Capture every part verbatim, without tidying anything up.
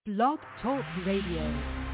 Blog Talk Radio.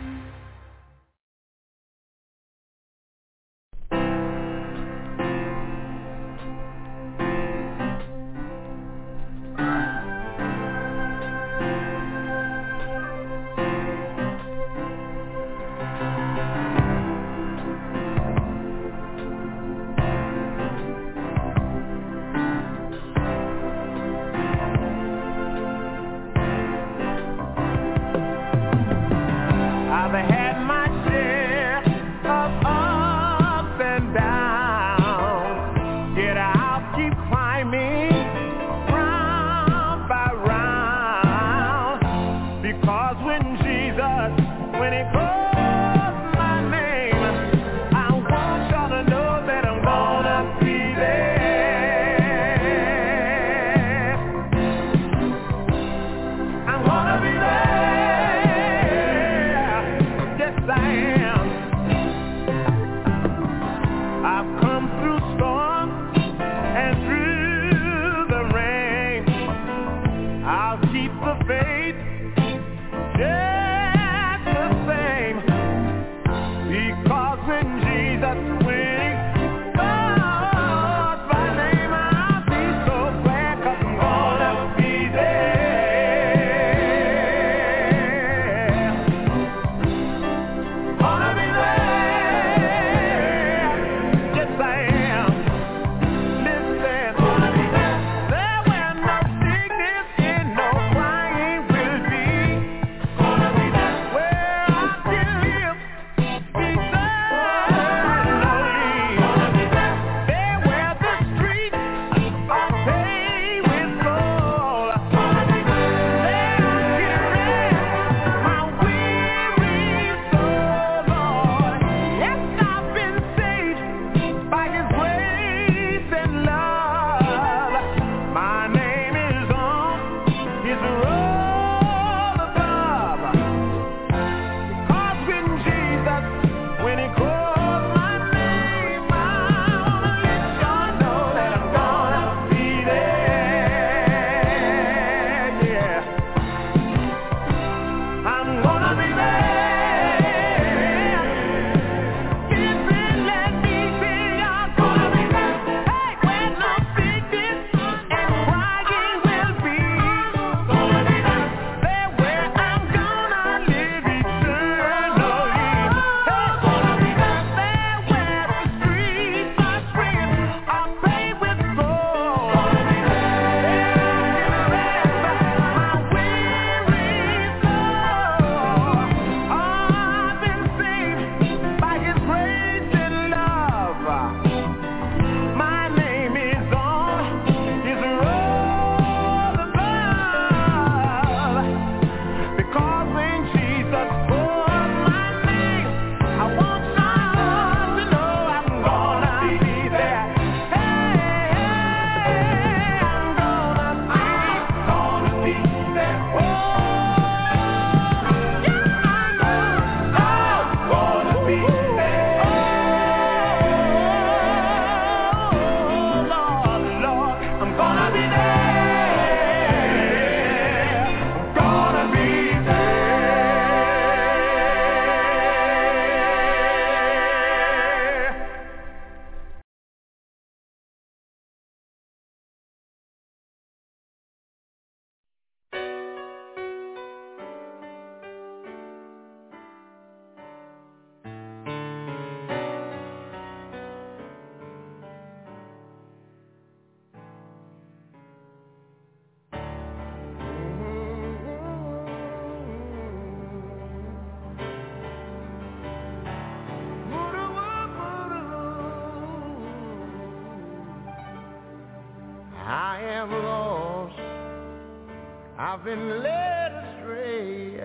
Been led astray.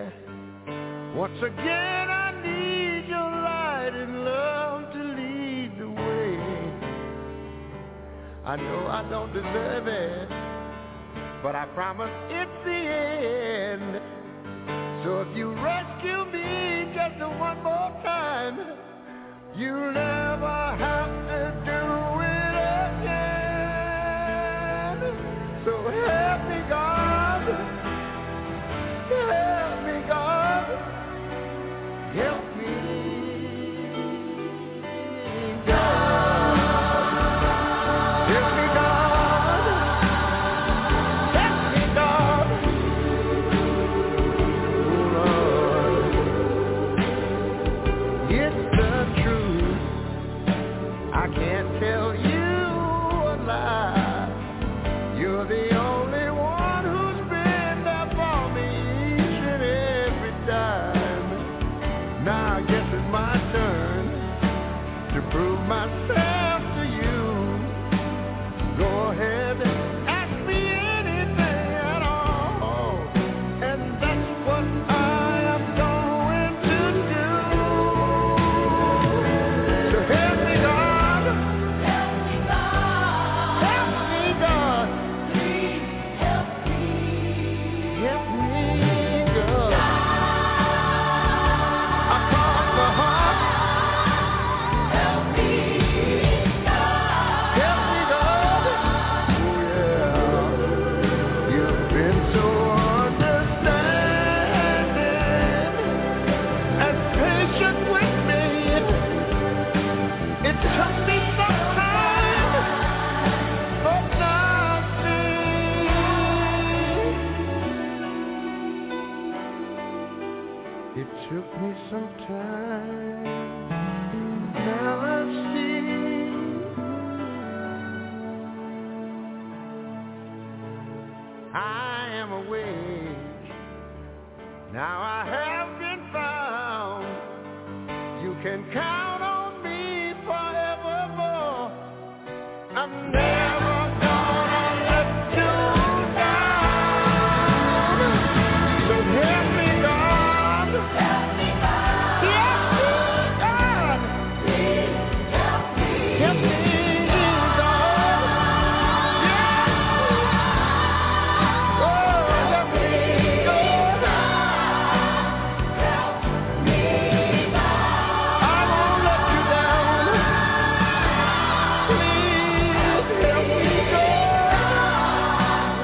Once again I need your light and love to lead the way. I know I don't deserve it, but I promise it's the end. So if you rescue me just one more time, you'll never have to do it again. So help me God, help me God. It took me some time. Now I see I am awake. Now I have been found. You can count on me forevermore. I'm never gonna let you down. So help me, God. Help me, God. Yes, God. Please help me. Help me, God. Yes. Oh, help me, God. Help me, God. I won't let you down. Please help me, God.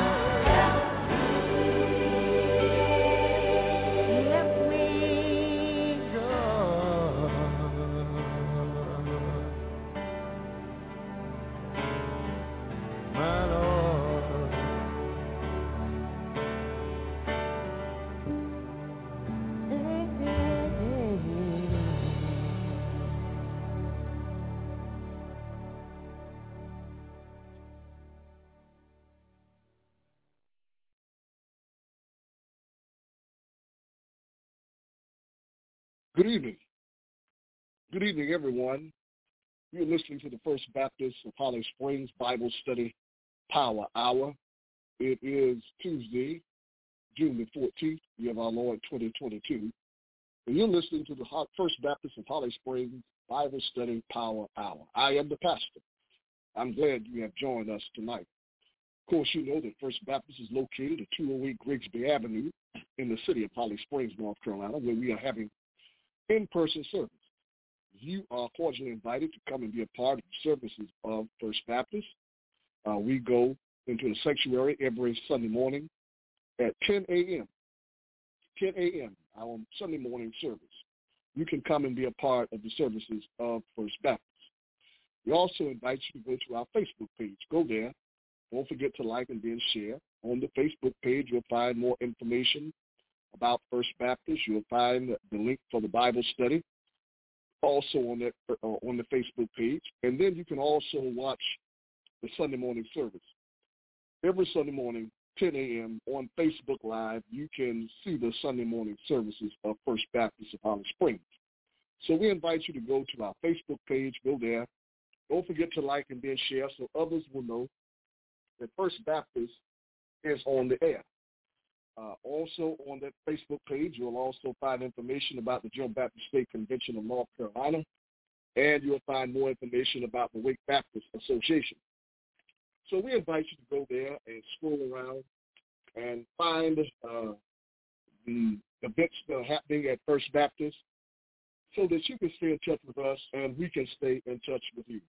Help me, God. My Lord. Good evening. Good evening, everyone. You're listening to the First Baptist of Holly Springs Bible Study Power Hour. It is Tuesday, June the fourteenth, year of our Lord twenty twenty-two. And you're listening to the Ho- First Baptist of Holly Springs Bible Study Power Hour. I am the pastor. I'm glad you have joined us tonight. Of course, you know that First Baptist is located at two oh eight Grigsby Avenue in the city of Holly Springs, North Carolina, where we are having in-person service. You are cordially invited to come and be a part of the services of First Baptist. Uh, we go into the sanctuary every Sunday morning at ten a.m. ten a.m., our Sunday morning service. You can come and be a part of the services of First Baptist. We also invite you to go to our Facebook page. Go there. Don't forget to like and then share. On the Facebook page, you'll find more information about First Baptist. You'll find the link for the Bible study also on that uh, on the Facebook page. And then you can also watch the Sunday morning service. Every Sunday morning, ten a.m. on Facebook Live, you can see the Sunday morning services of First Baptist of Holly Springs. So we invite you to go to our Facebook page, go there. Don't forget to like and then share so others will know that First Baptist is on the air. Uh, also on that Facebook page, you'll also find information about the General Baptist State Convention of North Carolina, and you'll find more information about the Wake Baptist Association. So we invite you to go there and scroll around and find uh, the events that are happening at First Baptist so that you can stay in touch with us and we can stay in touch with you.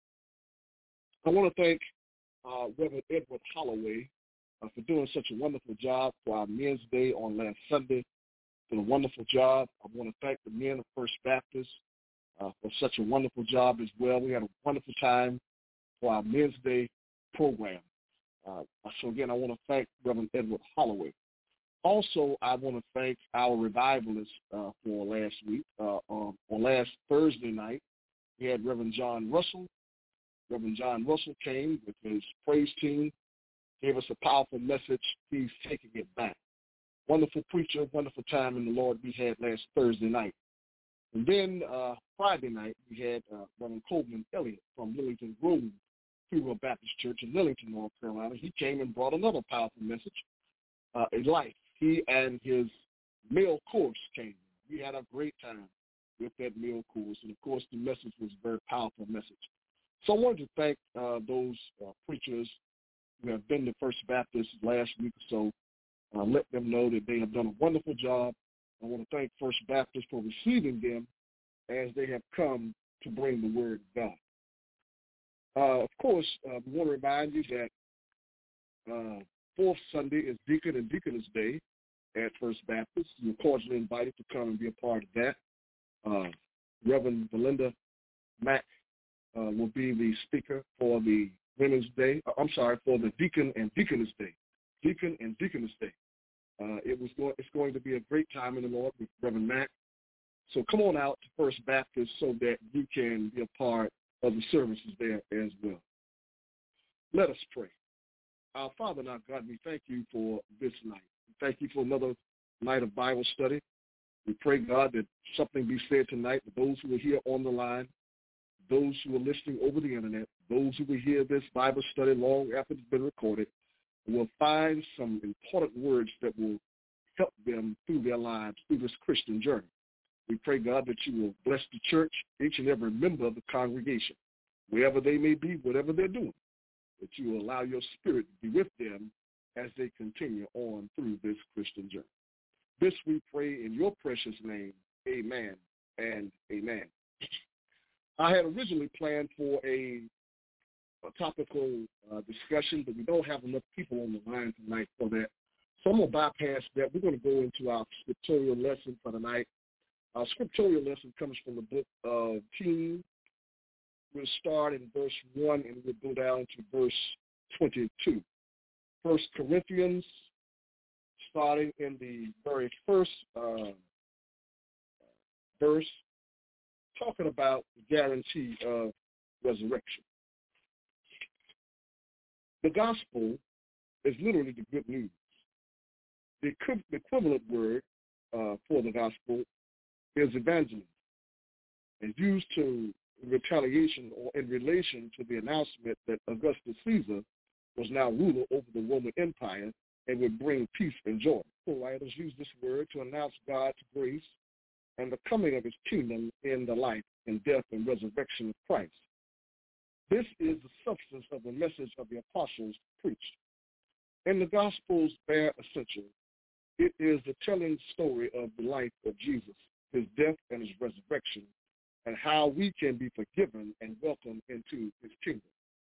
I want to thank uh, Reverend Edward Holloway uh, for doing such a wonderful job for our Men's Day on last Sunday. Did a wonderful job. I want to thank the men of First Baptist uh, for such a wonderful job as well. We had a wonderful time for our Men's Day program. Uh, so again, I want to thank Reverend Edward Holloway. Also, I want to thank our revivalists uh, for last week. Uh, um, on last Thursday night, we had Reverend John Russell. Reverend John Russell came with his praise team, gave us a powerful message. He's taking it back. Wonderful preacher, wonderful time in the Lord we had last Thursday night. And then uh, Friday night, we had uh, Reverend Coleman Elliott from Lillington Grove Free Will Baptist Church in Lillington, North Carolina. He came and brought another powerful message, uh, a life. He and his male course came. We had a great time with that male course. And, of course, the message was a very powerful message. So I wanted to thank uh, those uh, preachers who have been to First Baptist last week or so. Uh, let them know that they have done a wonderful job. I want to thank First Baptist for receiving them as they have come to bring the word of God. Uh, of course, uh, we want to remind you that uh, fourth Sunday is Deacon and Deaconess Day at First Baptist. You're cordially invited to come and be a part of that. Uh, Reverend Belinda Mack uh, will be the speaker for the Women's Day. Uh, I'm sorry, for the Deacon and Deaconess Day. Deacon and Deaconess Day. Uh, it was going, it's going to be a great time in the Lord with Reverend Mack. So come on out to First Baptist so that you can be a part of the services there as well. Let us pray. Our Father and our God, we thank you for this night. We thank you for another night of Bible study. We pray, God, that something be said tonight to those who are here on the line, those who are listening over the internet, those who will hear this Bible study long after it's been recorded, and will find some important words that will help them through their lives, through this Christian journey. We pray, God, that you will bless the church, each and every member of the congregation, wherever they may be, whatever they're doing, that you will allow your spirit to be with them as they continue on through this Christian journey. This we pray in your precious name, amen and amen. I had originally planned for a, a topical uh, discussion, but we don't have enough people on the line tonight for that. So I'm going to bypass that. We're going to go into our scriptorial lesson for tonight. Our scriptorial lesson comes from the book of Kings. We'll start in verse one and we'll go down to verse twenty-two. First Corinthians, starting in the very first uh, verse, talking about the guarantee of resurrection. The gospel is literally the good news. The equivalent word uh, for the gospel is evangelism. It's used to retaliation or in relation to the announcement that Augustus Caesar was now ruler over the Roman Empire and would bring peace and joy. So writers use this word to announce God's grace and the coming of his kingdom in the life and death and resurrection of Christ. This is the substance of the message of the apostles preached. In the Gospels bare essential, it is the telling story of the life of Jesus, his death and his resurrection, and how we can be forgiven and welcomed into his kingdom.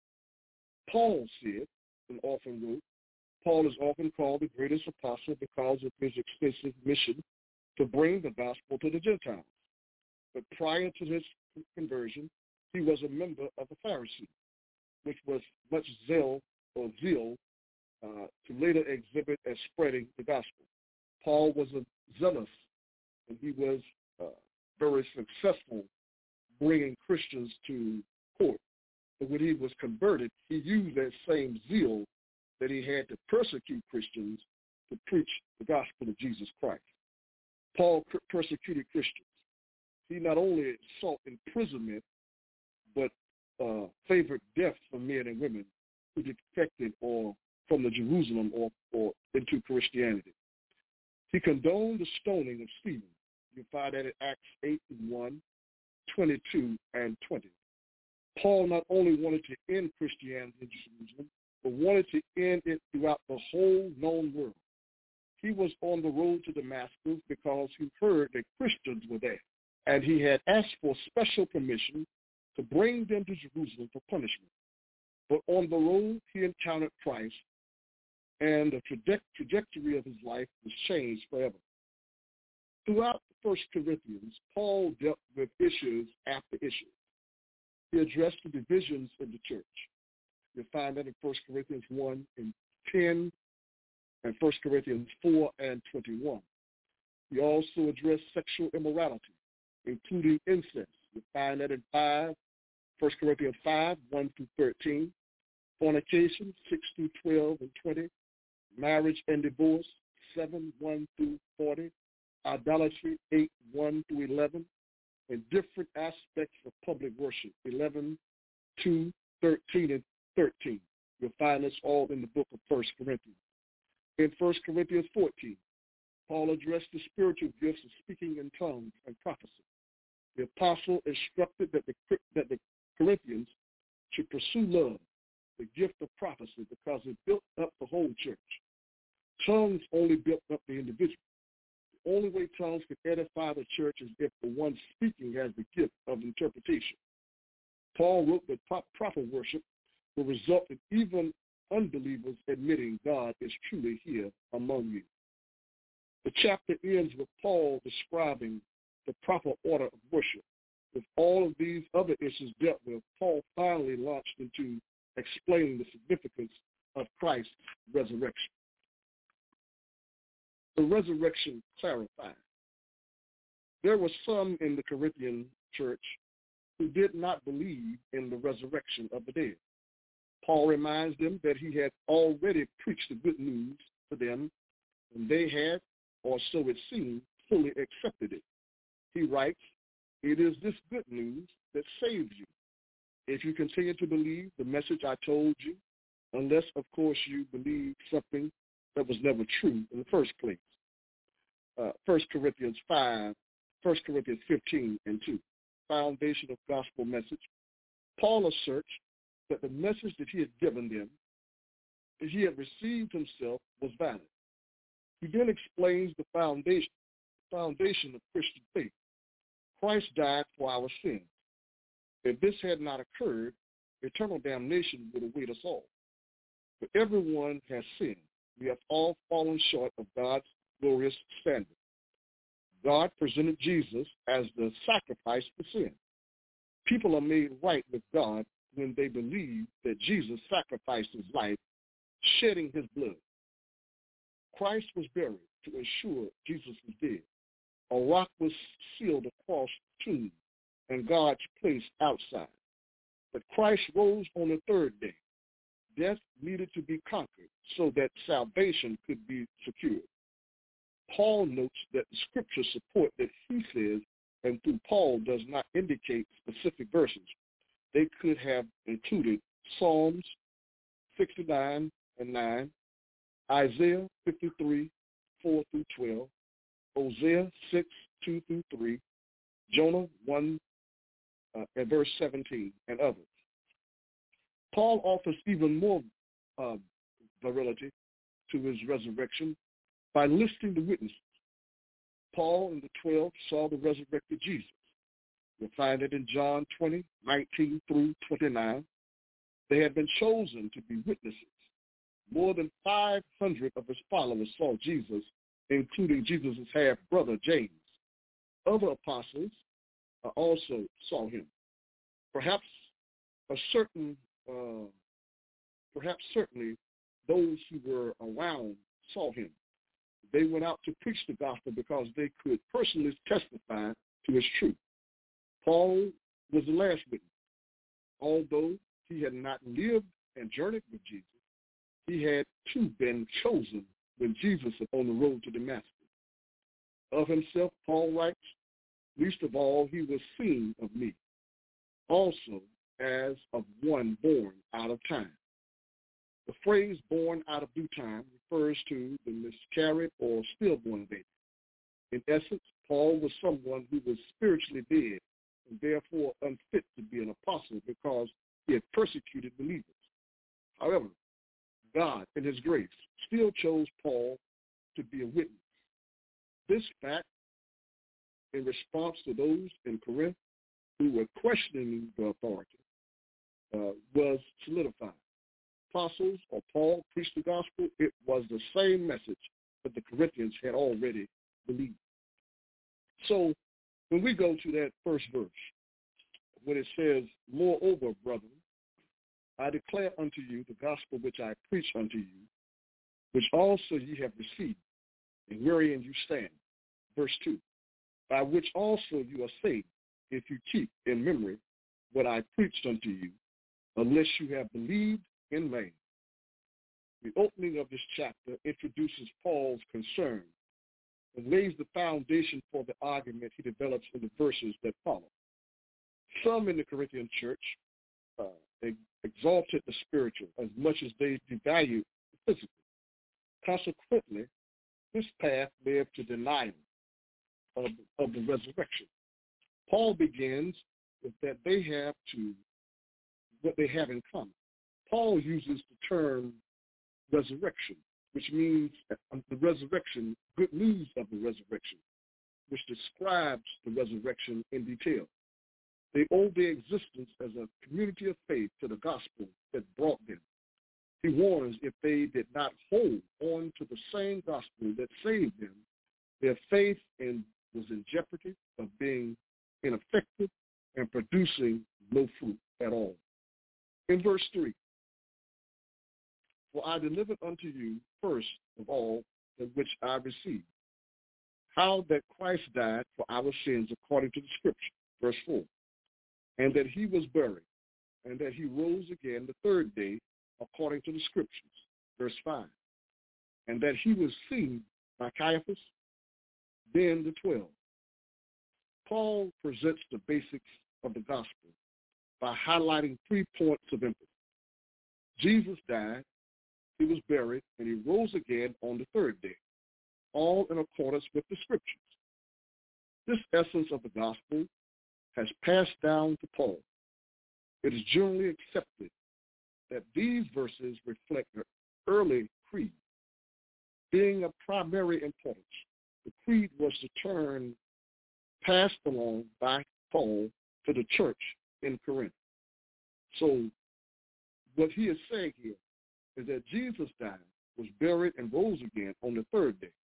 Paul said, and often wrote, Paul is often called the greatest apostle because of his extensive mission to bring the gospel to the Gentiles. But prior to his conversion, he was a member of the Pharisees, which was much zeal or zeal uh, to later exhibit as spreading the gospel. Paul was a zealous, and he was uh, very successful bringing Christians to court. But when he was converted, he used that same zeal that he had to persecute Christians to preach the gospel of Jesus Christ. Paul persecuted Christians. He not only sought imprisonment, but uh, favored death for men and women who defected or from the Jerusalem or, or into Christianity. He condoned the stoning of Stephen. You find that in Acts eight and one, twenty-two and twenty. Paul not only wanted to end Christianity in Jerusalem, but wanted to end it throughout the whole known world. He was on the road to Damascus because he heard that Christians were there, and he had asked for special permission to bring them to Jerusalem for punishment. But on the road, he encountered Christ, and the traje- trajectory of his life was changed forever. Throughout the First Corinthians, Paul dealt with issues after issues. He addressed the divisions in the church. You'll find that in First Corinthians one and ten and First Corinthians four and twenty-one. He also addressed sexual immorality, including incest. You'll find that in five, First Corinthians five, one through thirteen, fornication, six through twelve and twenty, marriage and divorce, seven, one through forty, idolatry, eight, one through eleven, and different aspects of public worship, eleven, two, thirteen, and thirteen. You'll find this all in the book of First Corinthians. In First Corinthians fourteen, Paul addressed the spiritual gifts of speaking in tongues and prophecy. The apostle instructed that the, that the Corinthians should pursue love, the gift of prophecy, because it built up the whole church. Tongues only built up the individual. The only way tongues can edify the church is if the one speaking has the gift of interpretation. Paul wrote that proper worship will result in even unbelievers admitting God is truly here among you. The chapter ends with Paul describing the proper order of worship. With all of these other issues dealt with, Paul finally launched into explaining the significance of Christ's resurrection. the resurrection clarified. There were some in the Corinthian church who did not believe in the resurrection of the dead. Paul reminds them that he had already preached the good news to them, and they had, or so it seemed, fully accepted it. He writes, "It is this good news that saves you. If you continue to believe the message I told you, unless, of course, you believe something that was never true in the first place." Uh, First Corinthians five, First Corinthians fifteen and two, foundation of gospel message. Paul asserts that the message that he had given them, that he had received himself, was valid. He then explains the foundation, foundation of Christian faith. Christ died for our sins. If this had not occurred, eternal damnation would await us all. For everyone has sinned. We have all fallen short of God's glorious standard. God presented Jesus as the sacrifice for sin. People are made right with God when they believe that Jesus sacrificed his life, shedding his blood. Christ was buried to ensure Jesus was dead. A rock was sealed across the tomb and God's place outside. But Christ rose on the third day. Death needed to be conquered so that salvation could be secured. Paul notes that the scriptures support that he says, and through Paul does not indicate specific verses. They could have included Psalms sixty-nine and nine, Isaiah fifty-three, four through twelve, Hosea six, two through three, Jonah one uh, and verse seventeen, and others. Paul offers even more uh, virility to his resurrection by listing the witnesses. Paul and the twelve saw the resurrected Jesus. You'll find it in John twenty, nineteen through twenty-nine. They had been chosen to be witnesses. More than five hundred of his followers saw Jesus, including Jesus' half-brother, James. Other apostles uh, also saw him. Perhaps a certain, uh, perhaps certainly those who were around saw him. They went out to preach the gospel because they could personally testify to its truth. Paul was the last witness. Although he had not lived and journeyed with Jesus, he had too been chosen when Jesus was on the road to Damascus. Of himself, Paul writes, "Least of all, he was seen of me, also as of one born out of time." The phrase "born out of due time" refers to the miscarried or stillborn baby. In essence, Paul was someone who was spiritually dead and therefore unfit to be an apostle because he had persecuted believers. However, God, in his grace, still chose Paul to be a witness. This fact, in response to those in Corinth who were questioning the authority, uh, was solidified. Apostles or Paul preached the gospel. It was the same message that the Corinthians had already believed. So when we go to that first verse, when it says, "Moreover, brethren, I declare unto you the gospel which I preach unto you, which also ye have received, and wherein you stand." Verse two, "By which also you are saved, if you keep in memory what I preached unto you, unless you have believed in vain." The opening of this chapter introduces Paul's concern and lays the foundation for the argument he develops in the verses that follow. Some in the Corinthian church uh, exalted the spiritual as much as they devalued the physical. Consequently, this path led to denial of, of the resurrection. Paul begins with that they have to, what they have in common. Paul uses the term resurrection, which means the resurrection, good news of the resurrection, which describes the resurrection in detail. They owe their existence as a community of faith to the gospel that brought them. He warns if they did not hold on to the same gospel that saved them, their faith in, was in jeopardy of being ineffective and producing no fruit at all. In verse three, "For I delivered unto you first of all in which I received, how that Christ died for our sins according to the Scripture, verse four, and that he was buried, and that he rose again the third day according to the Scriptures, verse five, and that he was seen by Caiaphas, then the twelve. Paul presents the basics of the gospel by highlighting three points of emphasis. Jesus died, he was buried, and he rose again on the third day, all in accordance with the Scriptures. This essence of the gospel has passed down to Paul. It is generally accepted that these verses reflect the early creed. Being of primary importance, the creed was the term passed along by Paul to the church in Corinth. So what he is saying here is that Jesus died, was buried, and rose again on the third day,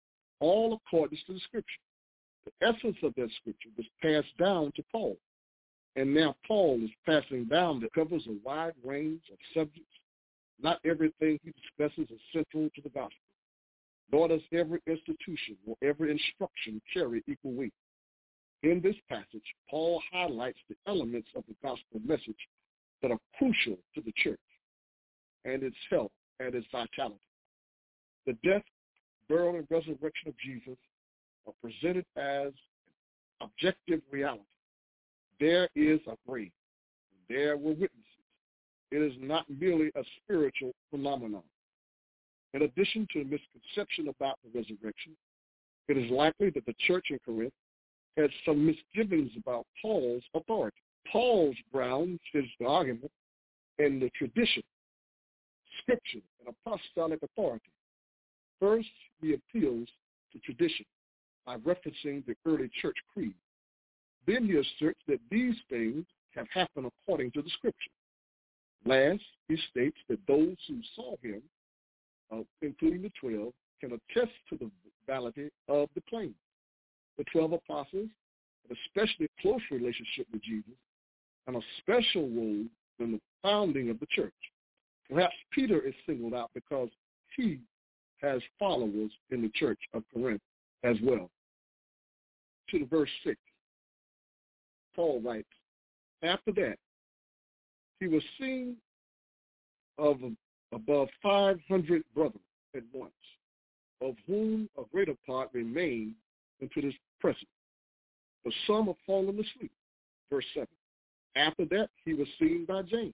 all according to the Scripture. The essence of that Scripture was passed down to Paul. And now Paul is passing down that covers a wide range of subjects. Not everything he discusses is central to the gospel, nor does every institution or every instruction carry equal weight. In this passage, Paul highlights the elements of the gospel message that are crucial to the church and its health and its vitality. The death, burial, and resurrection of Jesus are presented as objective reality. There is a grave. There were witnesses. It is not merely a spiritual phenomenon. In addition to the misconception about the resurrection, it is likely that the church in Corinth had some misgivings about Paul's authority. Paul's grounds his argument in the tradition, Scripture, and apostolic authority. First, he appeals to tradition by referencing the early church creed. Then he asserts that these things have happened according to the Scripture. Last, he states that those who saw him, uh, including the twelve, can attest to the validity of the claim. The twelve apostles had a especially close relationship with Jesus and a special role in the founding of the church. Perhaps Peter is singled out because he has followers in the church of Corinth as well. To the verse six, Paul writes, after that, he was seen of above five hundred brothers at once, of whom a greater part remain unto this present, but some have fallen asleep. Verse seven. After that, he was seen by James.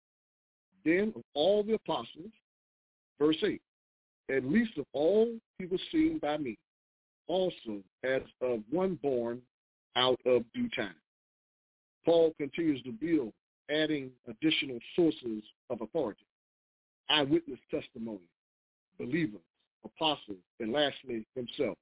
Then of all the apostles, verse eight, at least of all he was seen by me, also as of one born out of due time. Paul continues to build, adding additional sources of authority, eyewitness testimony, believers, apostles, and lastly, himself.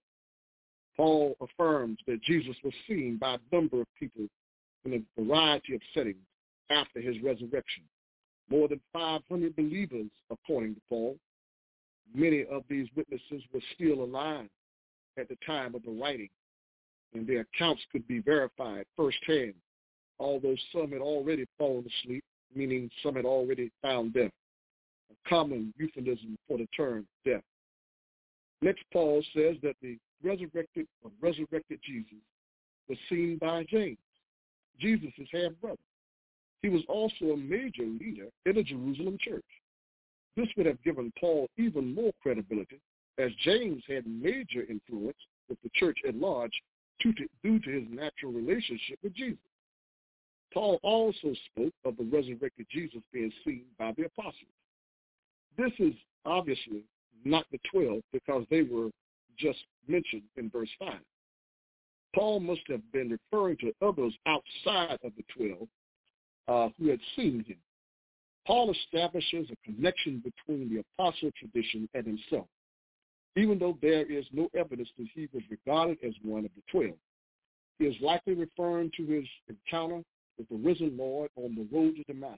Paul affirms that Jesus was seen by a number of people in a variety of settings after his resurrection. More than five hundred believers, according to Paul. Many of these witnesses were still alive at the time of the writing, and their accounts could be verified firsthand, although some had already fallen asleep, meaning some had already found death, a common euphemism for the term death. Next, Paul says that the resurrected or resurrected Jesus was seen by James, Jesus' half-brother. He was also a major leader in the Jerusalem church. This would have given Paul even more credibility, as James had major influence with the church at large due to, due to his natural relationship with Jesus. Paul also spoke of the resurrected Jesus being seen by the apostles. This is obviously not the twelve because they were just mentioned in verse five. Paul must have been referring to others outside of the twelve uh, who had seen him. Paul establishes a connection between the apostle tradition and himself, even though there is no evidence that he was regarded as one of the twelve. He is likely referring to his encounter with the risen Lord on the road to Damascus.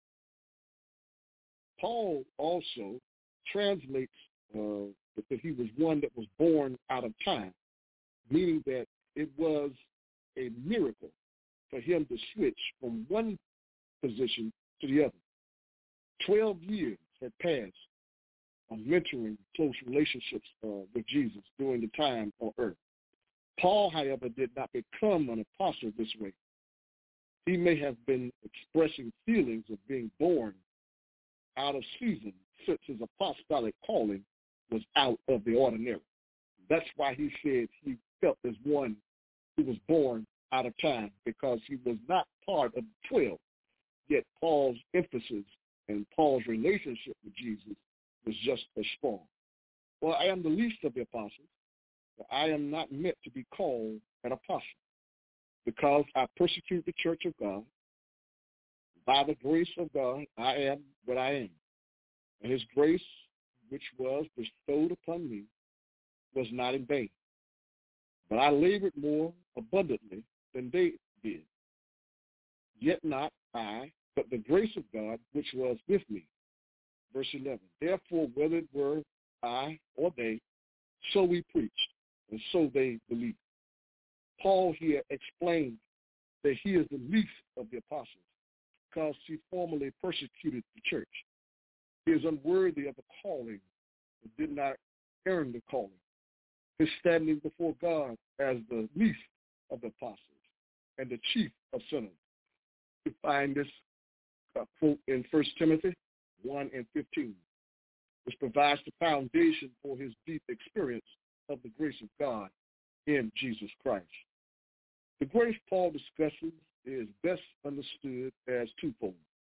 Paul also translates uh, that he was one that was born out of time, meaning that it was a miracle for him to switch from one position to the other. Twelve years had passed of mentoring close relationships uh, with Jesus during the time on earth. Paul, however, did not become an apostle this way. He may have been expressing feelings of being born out of season since his apostolic calling was out of the ordinary. That's why he said he felt as one who was born out of time, because he was not part of the twelve. Yet Paul's emphasis and Paul's relationship with Jesus was just as strong. Well, I am the least of the apostles, but I am not meant to be called an apostle, because I persecute the church of God. By the grace of God, I am what I am. And his grace, which was bestowed upon me, was not in vain. But I labored more abundantly than they did. Yet not I, but the grace of God, which was with me. Verse eleven, therefore, whether it were I or they, so we preached, and so they believed. Paul here explained that he is the least of the apostles because he formerly persecuted the church. He is unworthy of the calling and did not earn the calling. His standing before God as the least of the apostles and the chief of sinners. You find this uh, quote in First Timothy one and fifteen, which provides the foundation for his deep experience of the grace of God in Jesus Christ. The grace Paul discusses is best understood as twofold: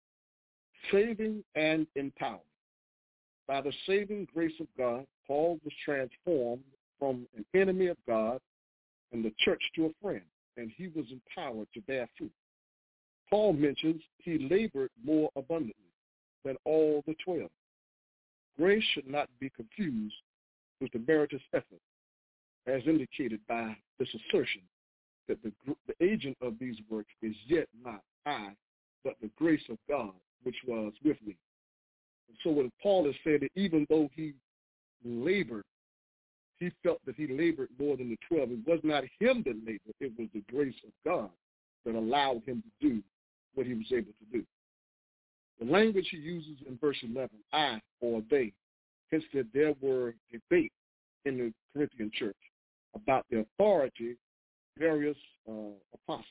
saving and empowering. By the saving grace of God, Paul was transformed from an enemy of God and the church to a friend, and he was empowered to bear fruit. Paul mentions he labored more abundantly than all the twelve. Grace should not be confused with the meritorious effort, as indicated by this assertion that the, the agent of these works is yet not I, but the grace of God, which was with me. And so when Paul has said that even though he labored, he felt that he labored more than the twelve, it was not him that labored, it was the grace of God that allowed him to do what he was able to do. The language he uses in verse eleven, I or they, hints that there were debate in the Corinthian church about the authority of various uh, apostles.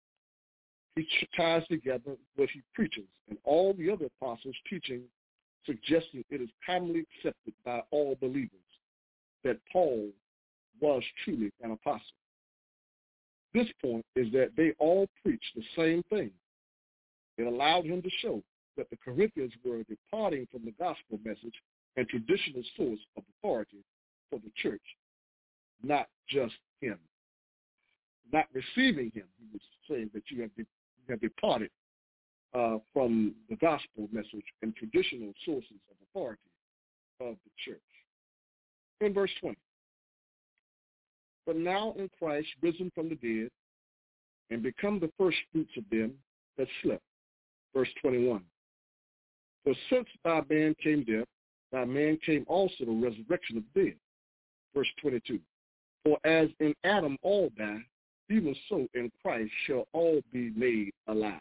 He ties together what he preaches and all the other apostles' teaching, suggesting it is commonly accepted by all believers that Paul was truly an apostle. This point is that they all preached the same thing. It allowed him to show that the Corinthians were departing from the gospel message and traditional source of authority for the church, not just him. Not receiving him, he was saying that you have, de- you have departed uh, from the gospel message and traditional sources of authority of the church. In verse twenty, but now in Christ risen from the dead and become the first fruits of them that slept. Verse twenty-one, for since by man came death, by man came also the resurrection of the dead. Verse twenty-two, for as in Adam all die, even so in Christ shall all be made alive.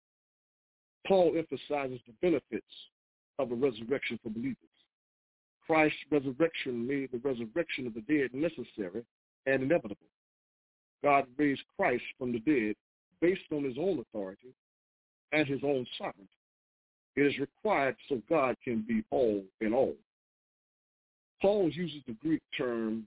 Paul emphasizes the benefits of the resurrection for believers. Christ's resurrection made the resurrection of the dead necessary and inevitable. God raised Christ from the dead based on his own authority and his own sovereignty. It is required so God can be all in all. Paul uses the Greek term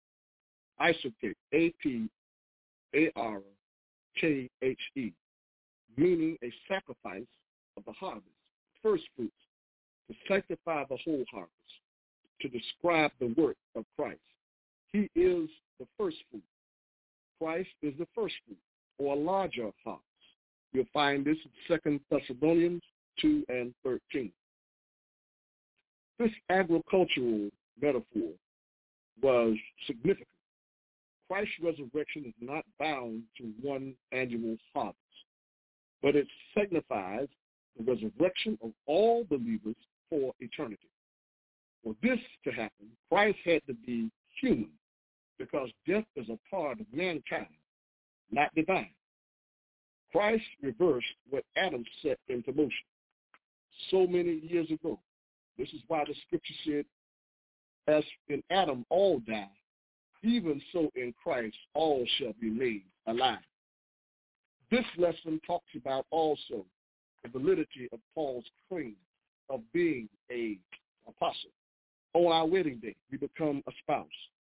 isoke, A P A R K H E, meaning a sacrifice of the harvest, first fruits, to sanctify the whole harvest, to describe the work of Christ. He is the first fruit. Christ is the first fruit, or a larger harvest. You'll find this in Second Thessalonians two and thirteen. This agricultural metaphor was significant. Christ's resurrection is not bound to one annual harvest, but it signifies the resurrection of all believers for eternity. For this to happen, Christ had to be human, because death is a part of mankind, not divine. Christ reversed what Adam set into motion so many years ago. This is why the scripture said, As in Adam all die, even so in Christ all shall be made alive. This lesson talks about also the validity of Paul's claim of being a apostle. On our wedding day, we become a spouse.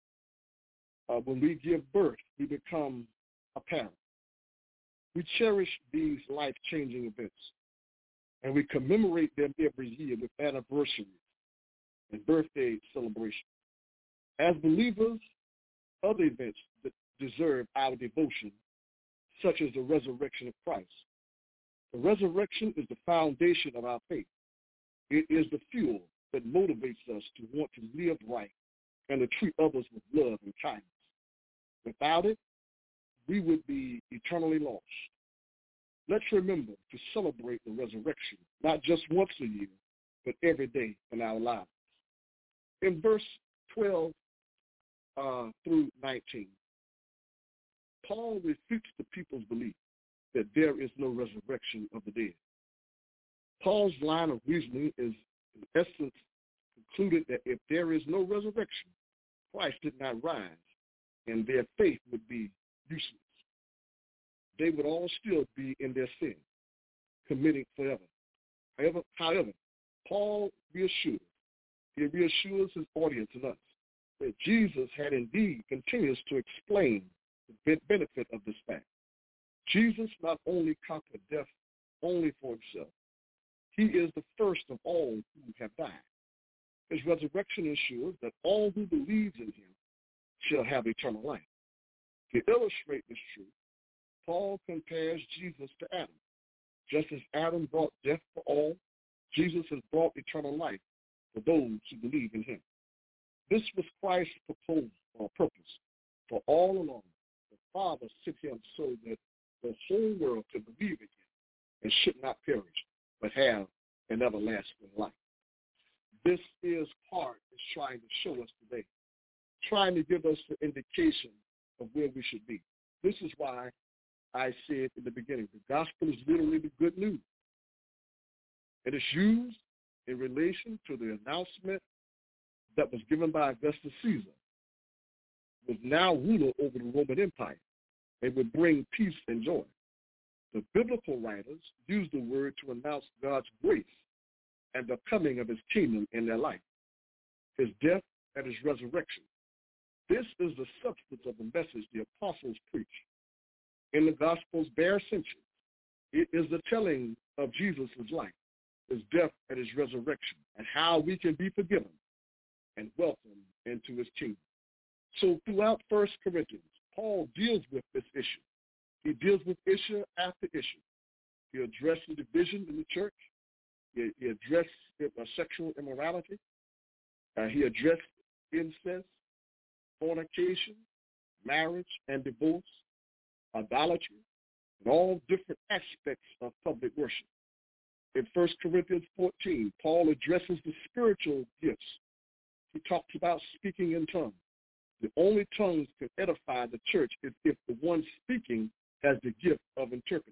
Uh, when we give birth, we become a parent. We cherish these life-changing events, and we commemorate them every year with anniversaries and birthday celebrations. As believers, other events that deserve our devotion, such as the resurrection of Christ. The resurrection is the foundation of our faith. It is the fuel that motivates us to want to live right and to treat others with love and kindness. Without it, we would be eternally lost. Let's remember to celebrate the resurrection, not just once a year, but every day in our lives. In verse twelve uh, through nineteen, Paul refutes the people's belief that there is no resurrection of the dead. Paul's line of reasoning is, in essence, concluded that if there is no resurrection, Christ did not rise, and their faith would be useless. They would all still be in their sin, committing forever. However, however, Paul reassures, he reassures his audience and us that Jesus had indeed continues to explain the benefit of this fact. Jesus not only conquered death only for himself, he is the first of all who have died. His resurrection ensures that all who believe in him shall have eternal life. To illustrate this truth, Paul compares Jesus to Adam. Just as Adam brought death for all, Jesus has brought eternal life for those who believe in him. This was Christ's proposed or purpose. For all along, the Father sent him so that the whole world could believe in him and should not perish, but have an everlasting life. This is part is trying to show us today, trying to give us the indication of where we should be. This is why I said in the beginning, the gospel is literally the good news. It is used in relation to the announcement that was given by Augustus Caesar, was now ruler over the Roman Empire, and would bring peace and joy. The biblical writers use the word to announce God's grace and the coming of his kingdom in their life, his death and his resurrection. This is the substance of the message the apostles preach. In the Gospels bare essentials, it is the telling of Jesus' life, his death and his resurrection, and how we can be forgiven and welcomed into his kingdom. So throughout First Corinthians, Paul deals with this issue. He deals with issue after issue. He addressed the division in the church. He, he addressed uh, sexual immorality. Uh, he addressed incest, fornication, marriage and divorce, idolatry, and all different aspects of public worship. In First Corinthians fourteen, Paul addresses the spiritual gifts. He talks about speaking in tongues. The only tongues can edify the church is if the one speaking has the gift of interpreting.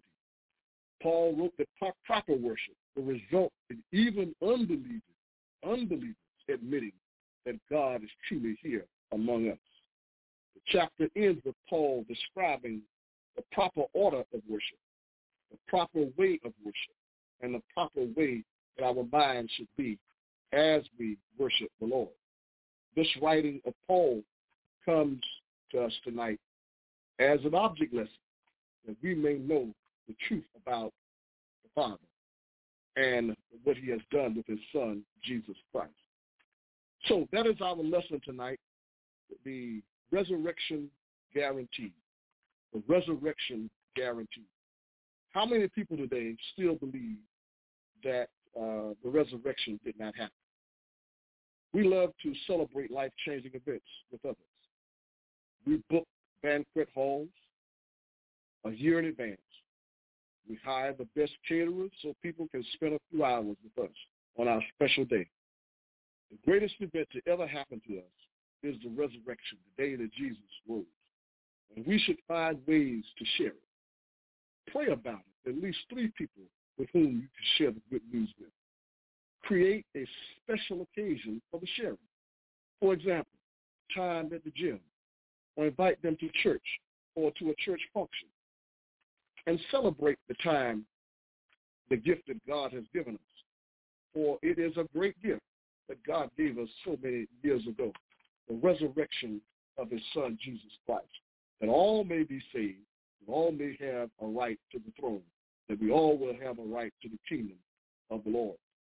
Paul wrote that proper worship will result in even unbelievers, unbelievers admitting that God is truly here among us. The chapter ends with Paul describing the proper order of worship, the proper way of worship, and the proper way that our minds should be as we worship the Lord. This writing of Paul comes to us tonight as an object lesson that we may know the truth about the Father and what he has done with his Son, Jesus Christ. So that is our lesson tonight, the resurrection guarantee. The resurrection guarantee. How many people today still believe that uh, the resurrection did not happen? We love to celebrate life-changing events with others. We book banquet halls a year in advance. We hire the best caterers so people can spend a few hours with us on our special day. The greatest event to ever happen to us is the resurrection, the day that Jesus rose. And we should find ways to share it. Pray about it, at least three people with whom you can share the good news with. Create a special occasion for the sharing. For example, time at the gym, or invite them to church or to a church function, and celebrate the time, the gift that God has given us. For it is a great gift that God gave us so many years ago, the resurrection of his son, Jesus Christ, that all may be saved, that all may have a right to the throne, that we all will have a right to the kingdom of the Lord.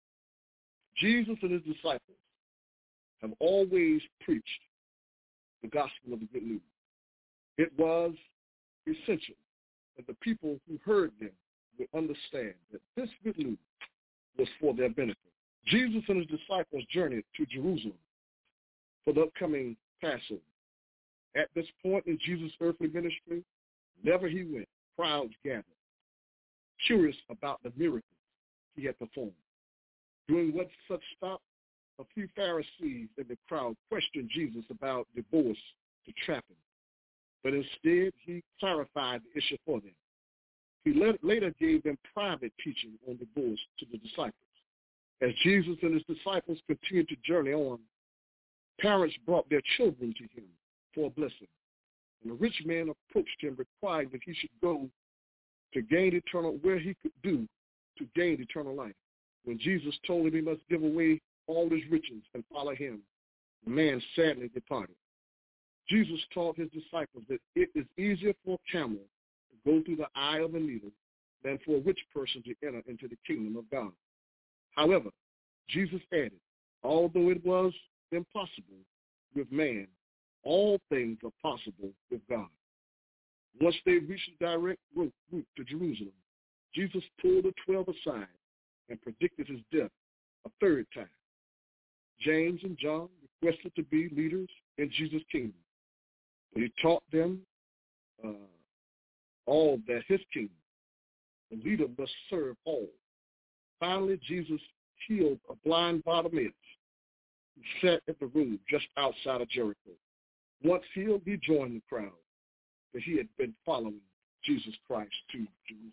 Jesus and his disciples have always preached the gospel of the good news. It was essential that the people who heard them would understand that this good news was for their benefit. Jesus and his disciples journeyed to Jerusalem for the upcoming Passover. At this point in Jesus' earthly ministry, wherever he went, crowds gathered, curious about the miracles he had performed. During what such stop, a few Pharisees in the crowd questioned Jesus about divorce to trap him. But instead, he clarified the issue for them. He later gave them private teaching on divorce to the disciples. As Jesus and his disciples continued to journey on, parents brought their children to him for a blessing. And the rich man approached him, requiring that he should go to gain eternal, where he could do to gain eternal life. When Jesus told him he must give away all his riches and follow him, the man sadly departed. Jesus taught his disciples that it is easier for a camel to go through the eye of a needle than for a rich person to enter into the kingdom of God. However, Jesus added, although it was impossible with man, all things are possible with God. Once they reached the direct route to Jerusalem, Jesus pulled the twelve aside and predicted his death a third time. James and John requested to be leaders in Jesus' kingdom. But he taught them uh, all that his kingdom, the leader must serve all. Finally, Jesus healed a blind Bartimaeus who sat at the room just outside of Jericho. Once healed, he joined the crowd that he had been following Jesus Christ to Jerusalem.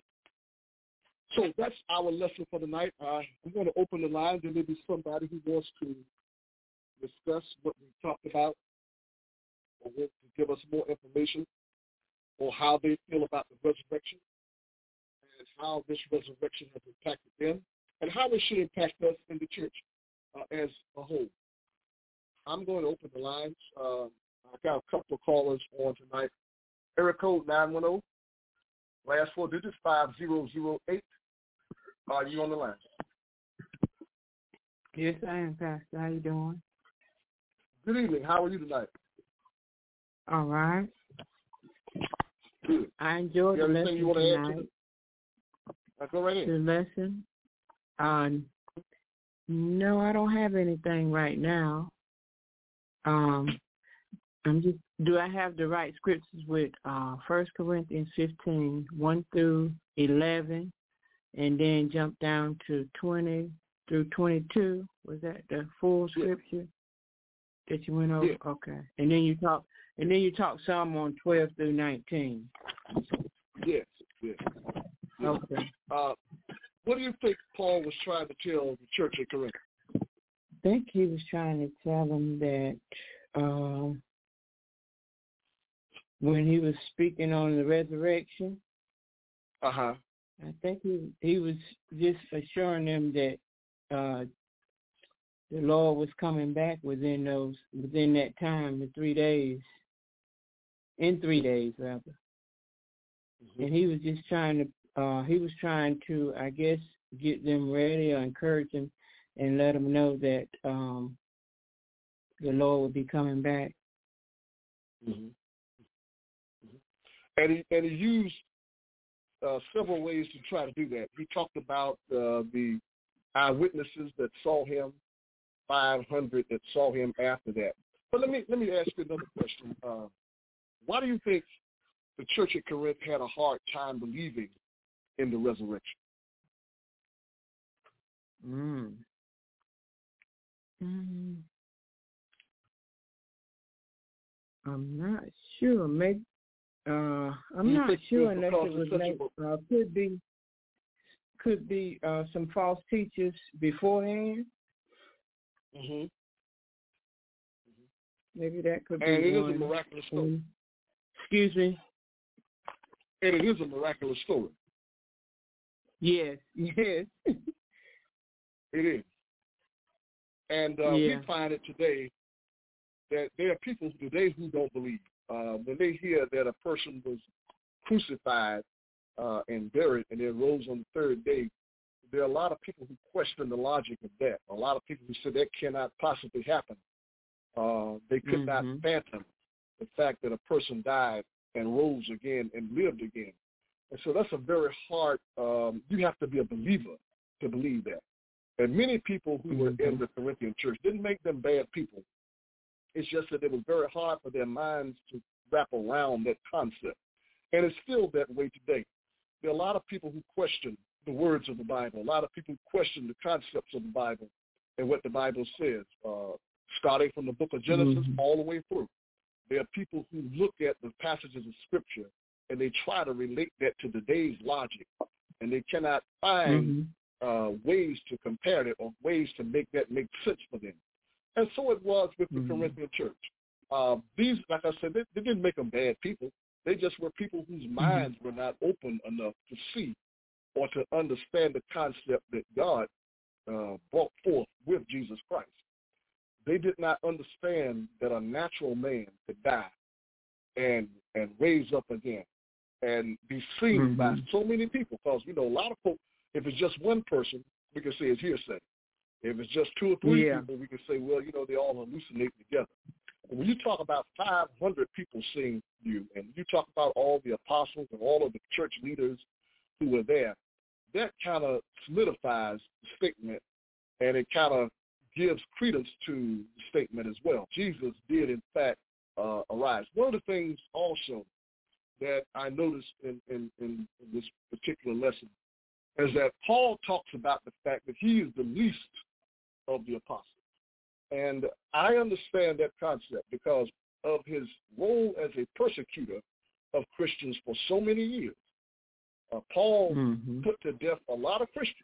So that's our lesson for the night. Uh, I'm going to open the lines, and maybe somebody who wants to discuss what we talked about or want to give us more information on how they feel about the resurrection and how this resurrection has impacted them and how it should impact us in the church uh, as a whole. I'm going to open the lines. Uh, I've got a couple of callers on tonight. Area code nine one zero, last four digits five zero zero eight. Are you on the line? Yes, I am, Pastor. How you doing? Good evening. How are you tonight? All right. Good. I enjoyed you the lesson lesson you want to tonight. add to the... Go right in. The lesson? Um, no, I don't have anything right now. Um, I'm just. Do I have the right scriptures with uh, First Corinthians fifteen, one through eleven, and then jump down to twenty through twenty-two? Was that the full scripture yeah. that you went over? Yeah. Okay. And then you talk. And then you talk some on twelve through nineteen. Yes. Yes. yes. Okay. Uh, what do you think Paul was trying to tell the church at Corinth? I think he was trying to tell them that um, when he was speaking on the resurrection, uh-huh. I think he he was just assuring them that uh, the Lord was coming back within those within that time, the three days. In three days, rather. Mm-hmm. And he was just trying to, uh, he was trying to, I guess, get them ready or encourage them and let them know that um, the Lord would be coming back. Mm-hmm. Mm-hmm. And he and he used uh, several ways to try to do that. He talked about uh, the eyewitnesses that saw him, five hundred that saw him after that. But let me let me ask you another question. Uh, Why do you think the church at Corinth had a hard time believing in the resurrection? Mm. Mm. I'm not sure. Maybe uh, I'm not sure unless it was like, uh, could be could be uh, some false teachers beforehand. Mm-hmm. Maybe that could be And it one. is a miraculous story. Um, excuse me? And it is a miraculous story. Yes, yes. It is. And uh, yeah. we find it today that there are people today who don't believe. Uh, when they hear that a person was crucified uh, and buried and then rose on the third day, there are a lot of people who question the logic of that. A lot of people who say that cannot possibly happen. Uh, they could mm-hmm. not fathom the fact that a person died and rose again and lived again. And so that's a very hard, um, you have to be a believer to believe that. And many people who mm-hmm. were in the Corinthian church didn't make them bad people. It's just that it was very hard for their minds to wrap around that concept. And it's still that way today. There are a lot of people who question the words of the Bible. A lot of people who question the concepts of the Bible and what the Bible says, uh, starting from the book of Genesis mm-hmm. all the way through. There are people who look at the passages of Scripture and they try to relate that to today's logic, and they cannot find mm-hmm. uh, ways to compare it or ways to make that make sense for them. And so it was with the mm-hmm. Corinthian church. Uh, these, like I said, they, they didn't make them bad people. They just were people whose minds mm-hmm. were not open enough to see or to understand the concept that God uh, brought forth with Jesus Christ. They did not understand that a natural man could die and and raise up again and be seen mm-hmm. by so many people. Because, you know, a lot of folks, if it's just one person, we can say it's hearsay. If it's just two or three yeah. people, we can say, well, you know, they all hallucinate together. When you talk about five hundred people seeing you, and you talk about all the apostles and all of the church leaders who were there, that kind of solidifies the statement, and it kind of gives credence to the statement as well. Jesus did, in fact, uh, arise. One of the things also that I noticed in, in, in this particular lesson is that Paul talks about the fact that he is the least of the apostles. And I understand that concept because of his role as a persecutor of Christians for so many years. Uh, Paul mm-hmm. put to death a lot of Christians.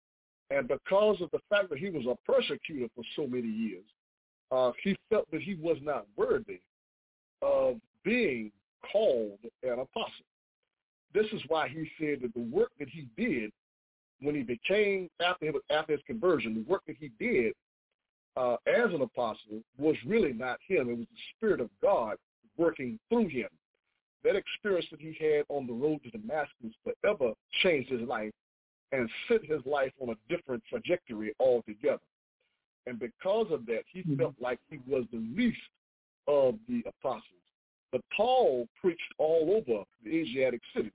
And because of the fact that he was a persecutor for so many years, uh, he felt that he was not worthy of being called an apostle. This is why he said that the work that he did when he became, after, after his conversion, the work that he did uh, as an apostle was really not him. It was the Spirit of God working through him. That experience that he had on the road to Damascus forever changed his life and set his life on a different trajectory altogether. And because of that, he mm-hmm. felt like he was the least of the apostles. But Paul preached all over the Asiatic cities.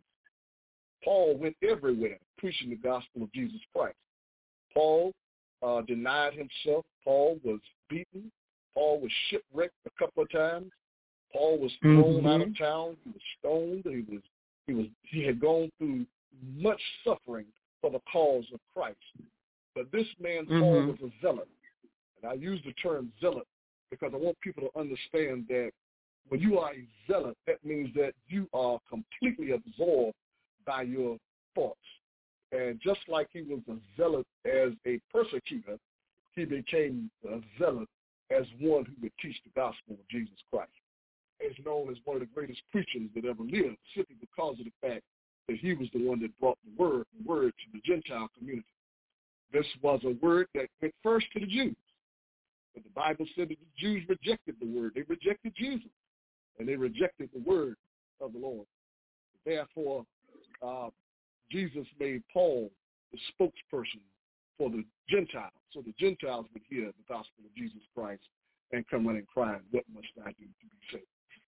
Paul went everywhere preaching the gospel of Jesus Christ. Paul uh, denied himself. Paul was beaten. Paul was shipwrecked a couple of times. Paul was thrown mm-hmm. out of town. He was stoned. He was he was he had gone through much suffering for the cause of Christ. But this man, mm-hmm. Paul, was a zealot. And I use the term zealot because I want people to understand that when you are a zealot, that means that you are completely absorbed by your thoughts. And just like he was a zealot as a persecutor, he became a zealot as one who would teach the gospel of Jesus Christ. He's known as one of the greatest preachers that ever lived, simply because of the fact that he was the one that brought the word, the word to the Gentile community. This was a word that went first to the Jews. But the Bible said that the Jews rejected the word. They rejected Jesus, and they rejected the word of the Lord. Therefore, uh, Jesus made Paul the spokesperson for the Gentiles, so the Gentiles would hear the gospel of Jesus Christ and come running crying, what must I do to be saved?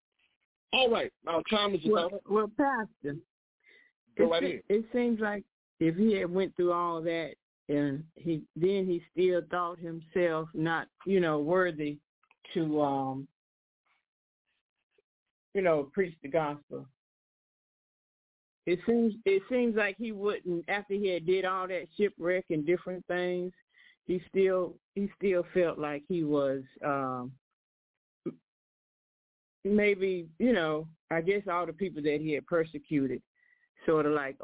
All right, now time is well, about. Well, Pastor, go right it, in. It seems like if he had went through all that and he then he still thought himself not, you know, worthy to, um, you know, preach the gospel. It seems it seems like he wouldn't, after he had did all that shipwreck and different things, he still he still felt like he was um, maybe, you know, I guess all the people that he had persecuted sort of like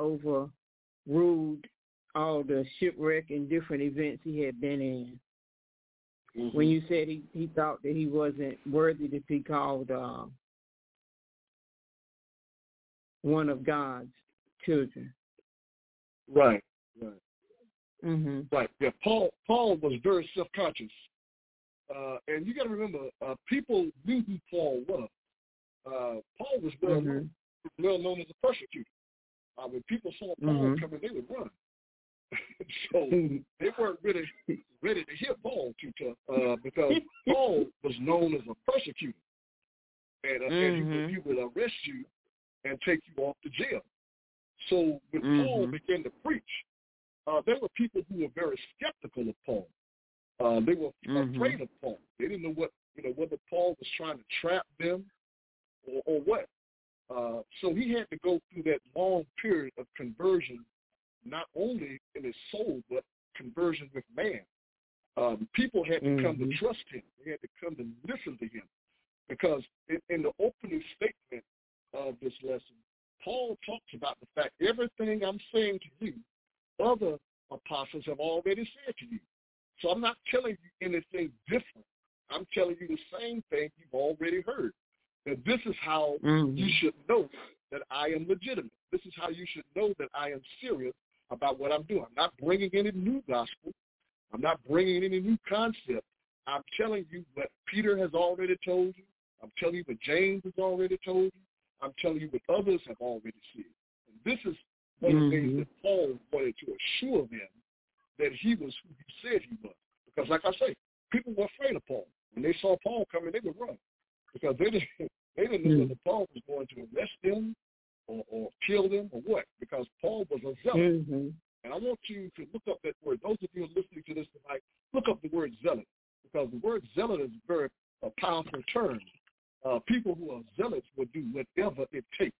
overruled all the shipwreck and different events he had been in. mm-hmm. when you said he, he thought that he wasn't worthy to be called uh, one of God's children. Right, right. Mm-hmm. Right, yeah, Paul Paul was very self-conscious. Uh, and you got to remember, uh, people knew who Paul was. Uh, Paul was well, mm-hmm. known, well known as a persecutor. Uh, when people saw Paul mm-hmm. coming, they would run. So they weren't really ready to hear Paul too tough uh, because Paul was known as a persecutor. And, uh, mm-hmm. and he, would, he would arrest you and take you off to jail. So when mm-hmm. Paul began to preach, uh, there were people who were very skeptical of Paul. Uh, they were mm-hmm. afraid of Paul. They didn't know what, you know, whether Paul was trying to trap them or, or what. Uh, so he had to go through that long period of conversion, not only in his soul, but conversion with man. Um, people had to mm-hmm. come to trust him. They had to come to listen to him. Because in, in the opening statement of this lesson, Paul talks about the fact everything I'm saying to you, other apostles have already said to you. So I'm not telling you anything different. I'm telling you the same thing you've already heard. And this is how mm-hmm. you should know that I am legitimate. This is how you should know that I am serious about what I'm doing. I'm not bringing any new gospel. I'm not bringing any new concept. I'm telling you what Peter has already told you. I'm telling you what James has already told you. I'm telling you what others have already said. And this is one mm-hmm. of the things that Paul wanted to assure them that he was who he said he was. Because like I say, people were afraid of Paul. When they saw Paul coming, they would run. Because they didn't, they didn't know mm-hmm. whether Paul was going to arrest them or, or kill them or what. Because Paul was a zealot. Mm-hmm. And I want you to look up that word. Those of you who are listening to this tonight, look up the word zealot. Because the word zealot is a very a powerful term. Uh, people who are zealots will do whatever it takes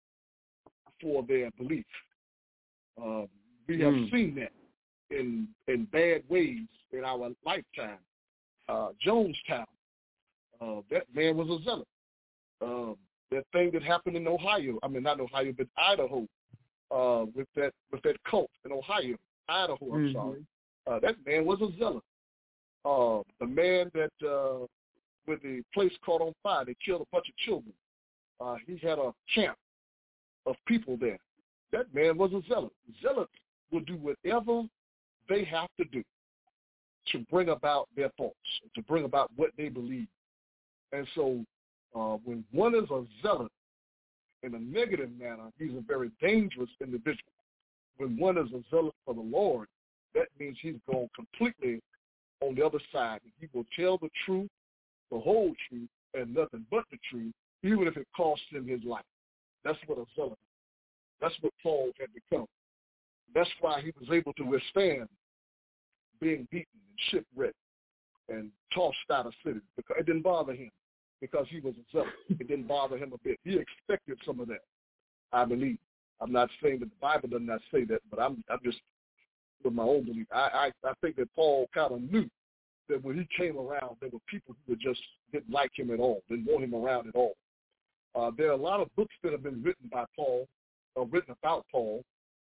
for their belief. Uh, we have mm. seen that in in bad ways in our lifetime. Uh, Jonestown, uh, that man was a zealot. Uh, that thing that happened in Ohio, I mean not Ohio, but Idaho, uh, with that with that cult in Ohio, Idaho, I'm mm-hmm. sorry. Uh, that man was a zealot. Uh, the man that uh, when the place caught on fire, they killed a bunch of children. Uh, he had a camp of people there. That man was a zealot. Zealots will do whatever they have to do to bring about their thoughts, to bring about what they believe. And so uh, when one is a zealot in a negative manner, he's a very dangerous individual. When one is a zealot for the Lord, that means he's gone completely on the other side. He will tell the truth, the whole truth, and nothing but the truth, even if it costs him his life. That's what a zealot is. That's what Paul had become. That's why he was able to withstand being beaten and shipwrecked and tossed out of cities. Because it didn't bother him because he was a zealot. It didn't bother him a bit. He expected some of that, I believe. I'm not saying that the Bible does not say that, but I'm, I'm just with my own belief. I, I, I think that Paul kind of knew that when he came around, there were people who just didn't like him at all, didn't want him around at all. Uh, there are a lot of books that have been written by Paul, or written about Paul.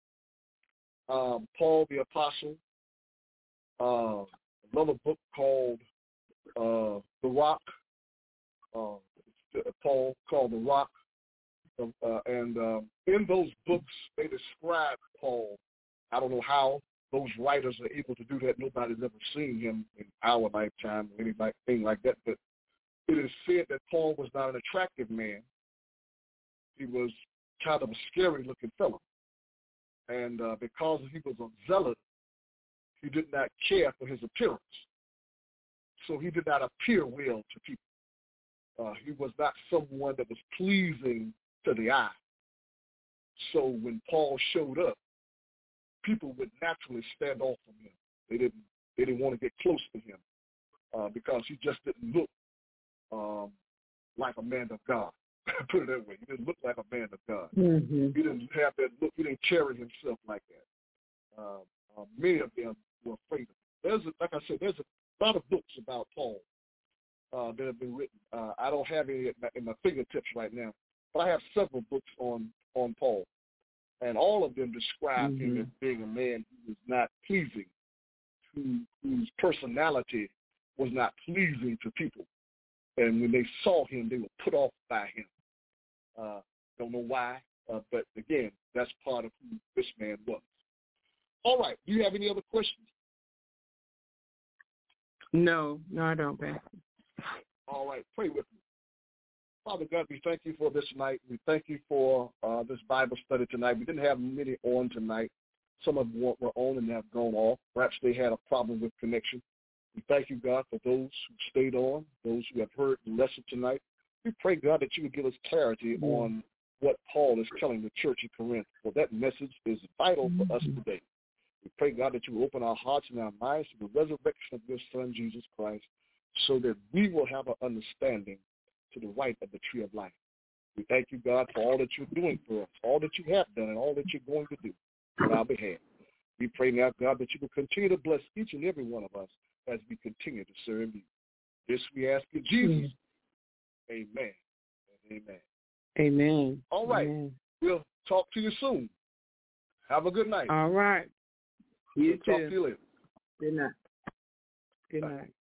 Um, Paul the Apostle, uh, another book called uh, The Rock, uh, Paul called The Rock. Uh, and uh, in those books, they describe Paul. I don't know how those writers are able to do that. Nobody's ever seen him in our lifetime or anything like that. But it is said that Paul was not an attractive man. He was kind of a scary-looking fellow. And uh, because he was a zealot, he did not care for his appearance. So he did not appear well to people. Uh, he was not someone that was pleasing to the eye. So when Paul showed up, people would naturally stand off from him. They didn't. They didn't want to get close to him uh, because he just didn't look um, like a man of God. Put it that way. He didn't look like a man of God. Mm-hmm. He didn't have that look. He didn't carry himself like that. Uh, uh, many of them were afraid of him. There's, a, like I said, there's a lot of books about Paul uh, that have been written. Uh, I don't have any in my, in my fingertips right now, but I have several books on, on Paul. And all of them describe mm-hmm. him as being a man who was not pleasing, who, whose personality was not pleasing to people. And when they saw him, they were put off by him. Uh, don't know why, uh, but again, that's part of who this man was. All right. Do you have any other questions? No, no, I don't, Pastor. All right. Pray with me. Father God, we thank you for this night. We thank you for uh, this Bible study tonight. We didn't have many on tonight. Some of them were on and have gone off. Perhaps they had a problem with connection. We thank you, God, for those who stayed on, those who have heard the lesson tonight. We pray, God, that you would give us clarity mm-hmm. on what Paul is telling the church in Corinth. For that message is vital mm-hmm. for us today. We pray, God, that you will open our hearts and our minds to the resurrection of your Son, Jesus Christ, so that we will have an understanding to the right of the tree of life. We thank you, God, for all that you're doing for us, all that you have done, and all that you're going to do on our behalf. We pray now, God, that you will continue to bless each and every one of us as we continue to serve you. This we ask in Jesus. Amen. Amen. Amen. Amen. All right. Amen. We'll talk to you soon. Have a good night. All right. You we'll too. Talk to you later. Good night. Good night.